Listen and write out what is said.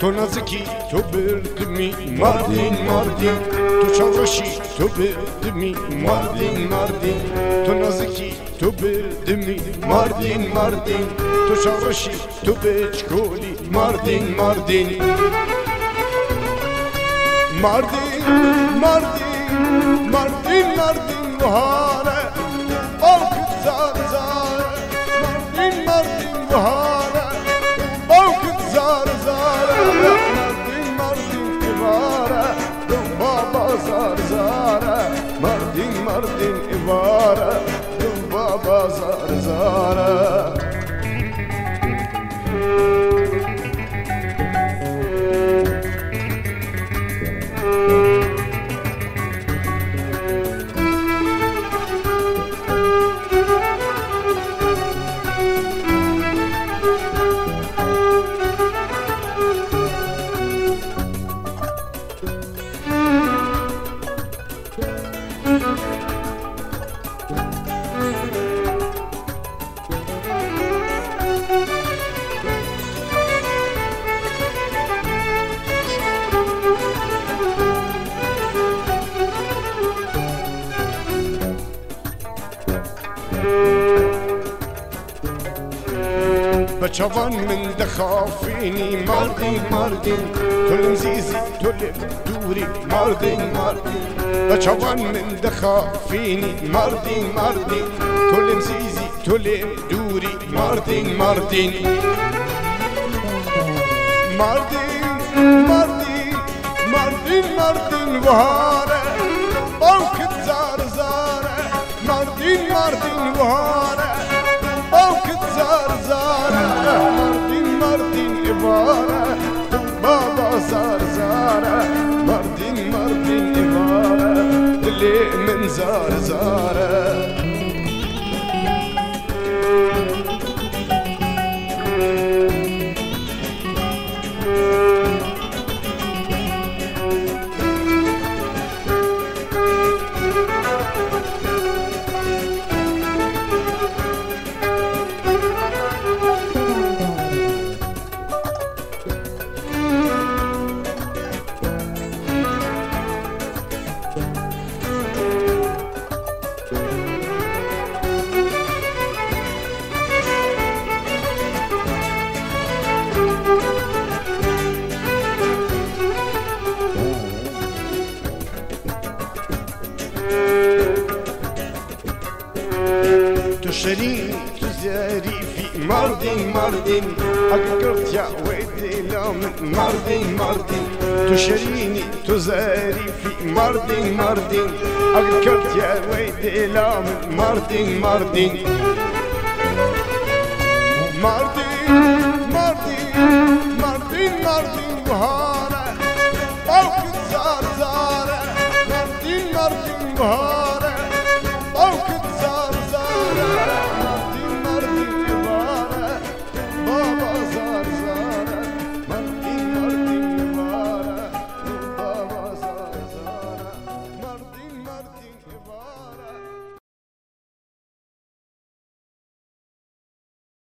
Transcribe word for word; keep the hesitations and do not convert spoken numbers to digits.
تو نزدیکی تو بردمی مردین مردین تو چاوشی تو بردمی مردین مردین تو نزدیکی تو بردمی مردین مردین تو چاوشی تو بچکولی مردین مردین مردین مردین مردین مردین بهاره باوکت زار زاره مردین مردین بهاره باوکت زار زاره مردین مردین ایواره دو بابا زار زاره مردین مردین ایواره دو بابا زار زاره بچوان من دخافيني مردين مردين كل مزيزي تلف دوري مردين مردين بچوان من دخافيني مردين مردين كل مزيزي تلف دوري مردين مردين مردين مردين مردين مردين وهاره باوكت زار زاره مردين مردين وهاره باوكت زار زاره مردين مردين إبارة بابا زار زاره مردين مردين إبارة اللي من زار زاره شرين تزاريفي مردين مردين أقرت يا ويدي لامن مردين مردين تشريني تزاريفي مردين مردين أقرت يا ويدي لامن مردين مردين مردين مردين مردين مردين بهارة باوكت زار زارة مردين مردين بهارة